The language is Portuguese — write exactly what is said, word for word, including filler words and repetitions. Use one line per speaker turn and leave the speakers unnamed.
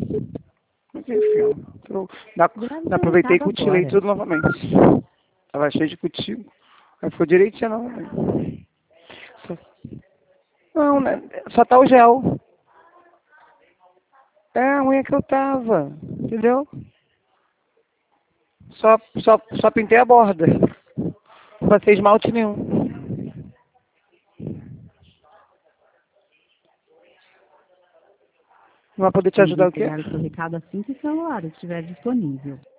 Mas enfim, eu dá,
Deve
dá,
ter
aproveitei e
voltado
cutilei
agora.
tudo novamente. Tava cheio de cutil. Aí ficou direitinho novamente. Só- Não, né? Só tá o gel. É a unha que eu tava. Entendeu? Só, só, só pintei a borda. Não passei esmalte nenhum. Não vai poder te
Vamos
ajudar o quê?
entregar o seu recado assim que o celular estiver disponível.